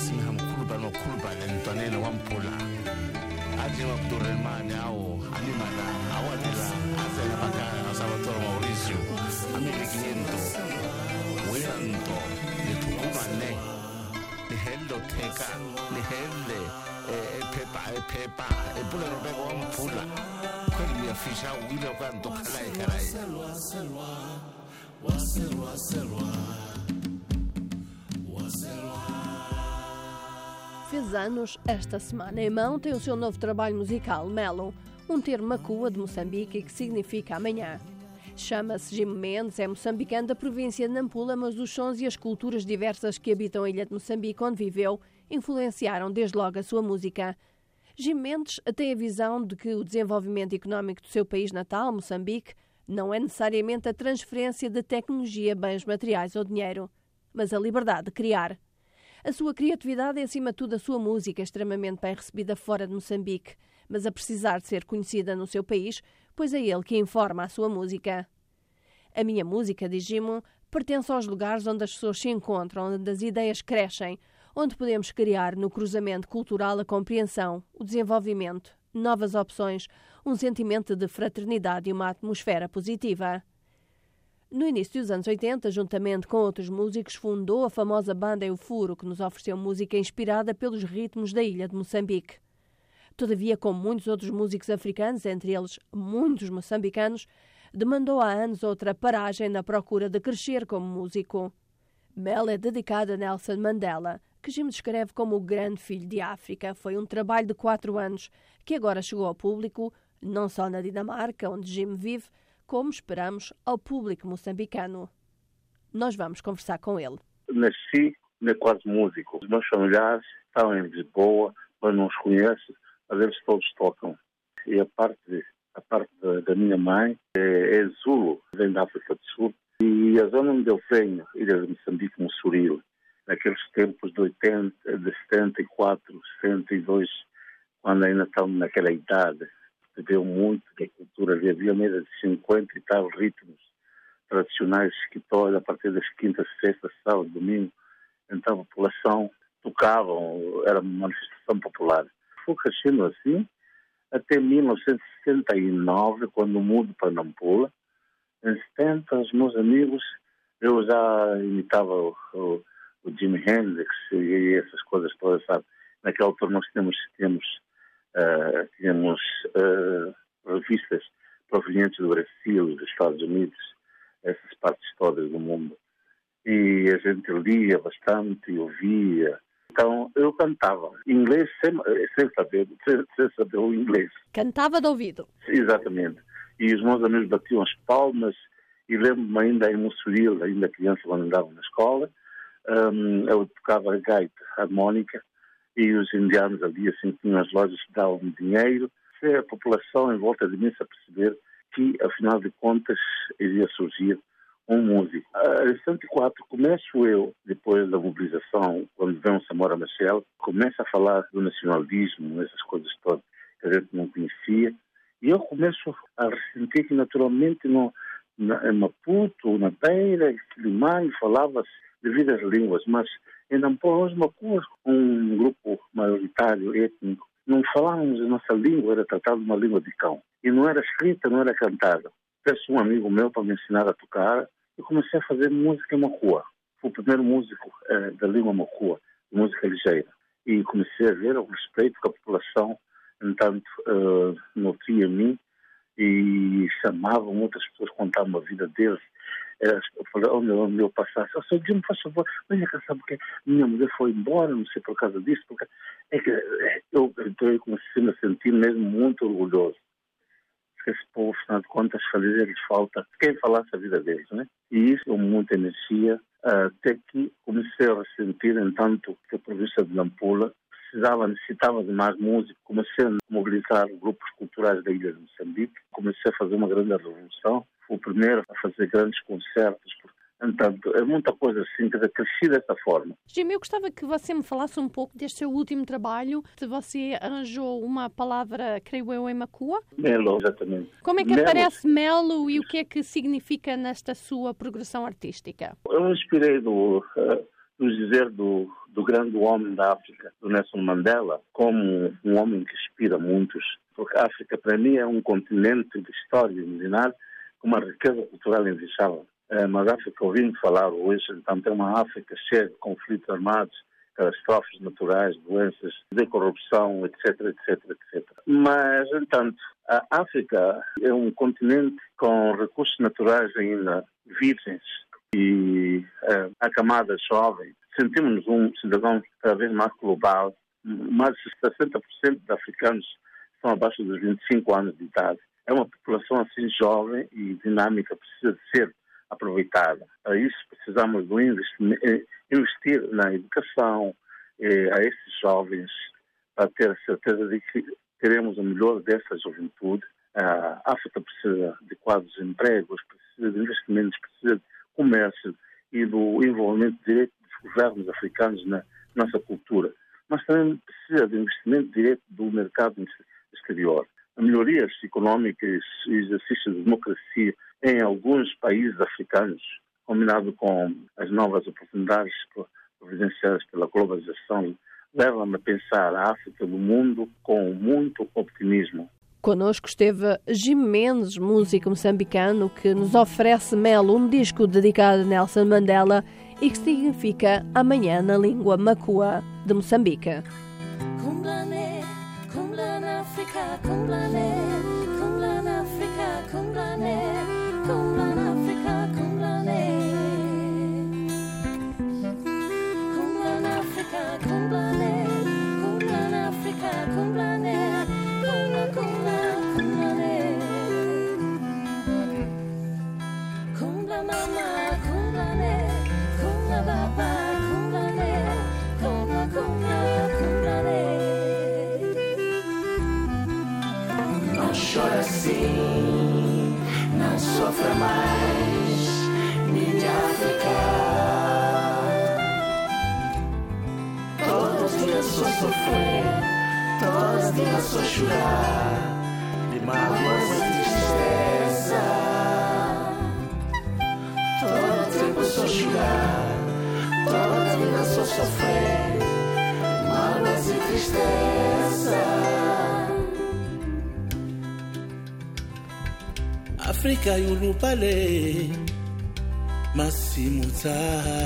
simham khulba lentwaneni wamphula aje wabdurrahman awo animala awanela azela bakaya asabatora Mauricio amelikiento wiranto litukubane lihelo teka lihele epepa epula robeko wamphula kweli yafisha wile kwanto kalai Fez anos esta semana. Em mão tem o seu novo trabalho musical, Melo, um termo macua de Moçambique que significa amanhã. Chama-se Jim Mendes, é moçambicano da província de Nampula, mas os sons e as culturas diversas que habitam a ilha de Moçambique, onde viveu, influenciaram desde logo a sua música. Jim Mendes tem a visão de que o desenvolvimento económico do seu país natal, Moçambique, não é necessariamente a transferência de tecnologia, bens materiais ou dinheiro, mas a liberdade de criar. A sua criatividade é, acima de tudo, a sua música, extremamente bem recebida fora de Moçambique, mas a precisar de ser conhecida no seu país, pois é ele que informa a sua música. A minha música, diz Jimon, pertence aos lugares onde as pessoas se encontram, onde as ideias crescem, onde podemos criar no cruzamento cultural a compreensão, o desenvolvimento, novas opções, um sentimento de fraternidade e uma atmosfera positiva. No início dos anos 80, juntamente com outros músicos, fundou a famosa banda Eufuro, que nos ofereceu música inspirada pelos ritmos da ilha de Moçambique. Todavia, como muitos outros músicos africanos, entre eles muitos moçambicanos, demandou há anos outra paragem na procura de crescer como músico. Mel é dedicado a Nelson Mandela, que Jim descreve como o grande filho de África. Foi um trabalho de 4 anos, que agora chegou ao público, não só na Dinamarca, onde Jim vive, como esperamos ao público moçambicano. Nós vamos conversar com ele. Nasci quase músico. Os meus familiares estão em Lisboa, mas não os conheço, mas eles todos tocam. E a parte da minha mãe é Zulu, vem da África do Sul. E a zona onde eu venho, ilha de Moçambique, Mussuril, naqueles tempos de 74, 72, quando ainda estamos naquela idade, bebeu muito da cultura, havia meia de 50 e tal ritmos tradicionais que toca a partir das quintas, sextas, sábado, domingo. Então a população tocava, era uma manifestação popular. Fui crescendo assim até 1969, quando mudo para Nampula. Em 70, os meus amigos, eu já imitava o Jimi Hendrix e essas coisas todas, sabe? Naquela altura nós tínhamos revistas provenientes do Brasil, dos Estados Unidos, essas partes todas do mundo. E a gente lia bastante e ouvia. Então eu cantava inglês sem saber o inglês. Cantava de ouvido? Exatamente. E os meus amigos batiam as palmas e lembro-me ainda em Mussuril, ainda criança, quando andava na escola, eu tocava gaita, harmónica, e os indianos ali, assim, tinham as lojas que davam dinheiro. A população em volta de mim se a perceber que, afinal de contas, iria surgir um músico. Em 74, começo eu, depois da mobilização, quando vem o Samora Machel, começo a falar do nacionalismo, essas coisas todas que a gente não conhecia, e eu começo a ressentir que, naturalmente, em Maputo, na Beira, em Quilimane, falava-se devido às línguas, mas em Nampula, nós Macuas, um grupo maioritário, étnico, não falávamos a nossa língua, era tratada de uma língua de cão. E não era escrita, não era cantada. Peço um amigo meu para me ensinar a tocar e comecei a fazer música macua. Fui o primeiro músico da língua macua, música ligeira. E comecei a ver o respeito que a população, entanto, nutria em mim e chamavam outras pessoas, contavam a vida deles. Eu falei, onde eu passasse, eu sou Jim, faz favor, venha cá, sabe porque minha mulher foi embora, não sei por causa disso, porque é que eu comecei a sentir mesmo muito orgulhoso. Porque esse povo, afinal de contas, fazia-lhes falta quem falasse a vida deles, né? E isso deu muita energia, até que comecei a ressentir, entanto, que a província de Nampula necessitava de mais música. Comecei a mobilizar grupos culturais da ilha de Moçambique, comecei a fazer uma grande revolução. Fui o primeiro a fazer grandes concertos. Entanto, é muita coisa assim, que cresci dessa forma. Jim, eu gostava que você me falasse um pouco deste seu último trabalho. Você arranjou uma palavra, creio eu, em macua? Melo, exatamente. Como é que aparece Melo e o que é que significa nesta sua progressão artística? Eu me inspirei no nos dizer do grande homem da África, do Nelson Mandela, como um homem que inspira muitos, porque a África, para mim, é um continente de história milenar com uma riqueza cultural invejável. Mas a África, ouvindo falar hoje, então, tem uma África cheia de conflitos armados, catástrofes naturais, doenças, de corrupção, etc, etc, etc. Mas, entanto, a África é um continente com recursos naturais ainda virgens e a camada jovem. Sentimos-nos um cidadão cada vez mais global. Mais de 60% de africanos estão abaixo dos 25 anos de idade. É uma população assim jovem e dinâmica, precisa de ser aproveitada. Para isso precisamos de investir na educação a esses jovens para ter a certeza de que teremos o melhor dessa juventude. A África precisa de quadros de empregos, precisa de investimentos, precisa de comércio e do envolvimento direto dos governos africanos na nossa cultura. Mas também precisa de investimento direto do mercado exterior. Melhorias económicas e exercício de democracia em alguns países africanos, combinado com as novas oportunidades providenciadas pela globalização, levam-me a pensar a África do mundo com muito optimismo. Connosco esteve Jim Mendes, músico moçambicano, que nos oferece Melo, um disco dedicado a Nelson Mandela e que significa amanhã na língua macua de Moçambique. Kumblane, kumblane Afrika, kumblane, kumblane Afrika, kumblane, kumblane Afrika, kumblane. Kumblane Afrika, kumblane, kumblane Afrika, kumblane, kumblane. Kumbla mama, kumblane, kumbla baba, kumblane, kumblane. Não chora assim, não sofra mais, minha África. Todos os dias só sofrer, todos os dias só chorar, de mágoas e tristeza. Todo tempo só chorar, todos os dias só sofrer, mágoas e tristeza. Afrika yulupale masimuta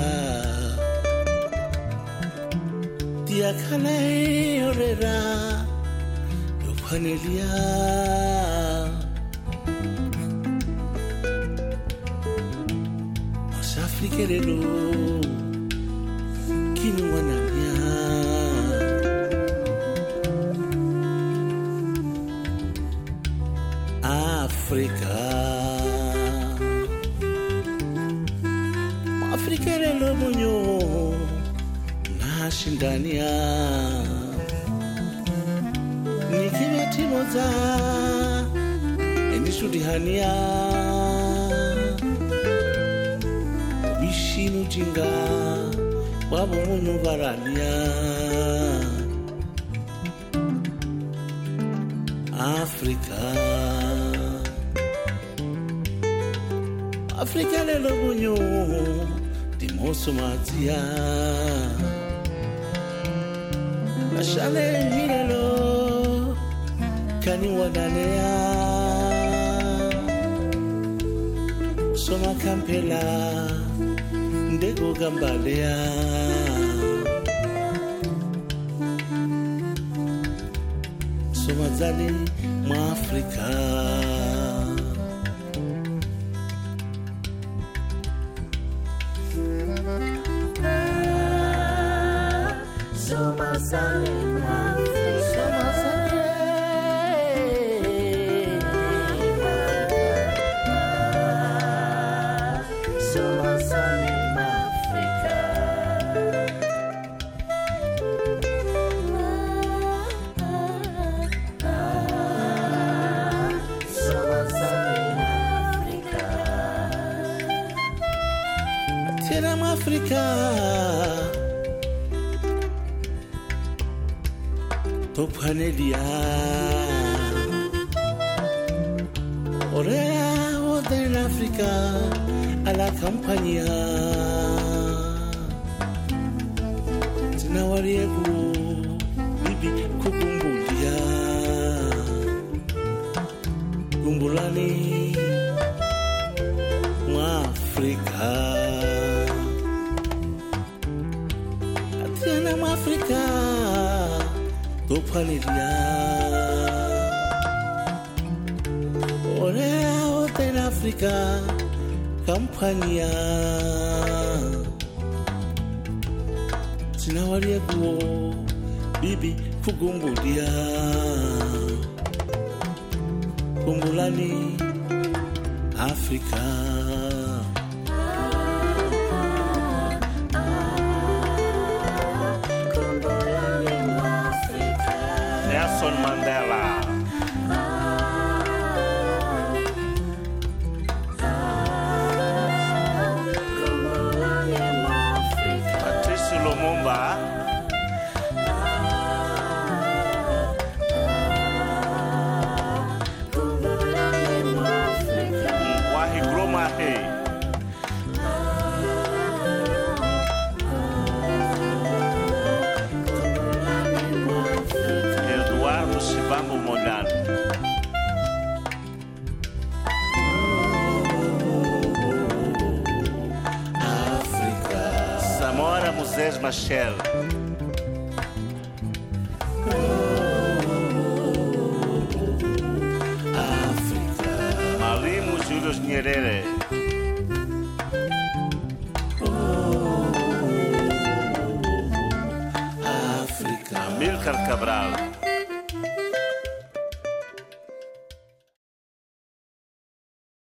diakale orera yopanelia os afrikelelo kinuanamia Afrika Afrikelelo munyo nashindania nikivetimoza enishudihania bishinu jinga wabo munhu varania Afrika lelo bunyo dimoso matia ashale hilelo kani wadanea soma kampela ndego gambalea soma zali mwa Afrika Africa Topanelia Orea Oden Africa a la campaña Sinawariegu bibi kukumbulia kumbulani Mwafrika Atiana Mwafrika Topanilia Orea Hotel Africa Kampania Sinawariegu bibi kukumbulia kumbulani Afrika Nelson Mandela Patrice Lumumba Wahi Gromahe Eduardo Shibambu Mondlane Afrika Samora Moisés Machel Afrika Malimo Julius Nyerere Afrika Amílcar Cabral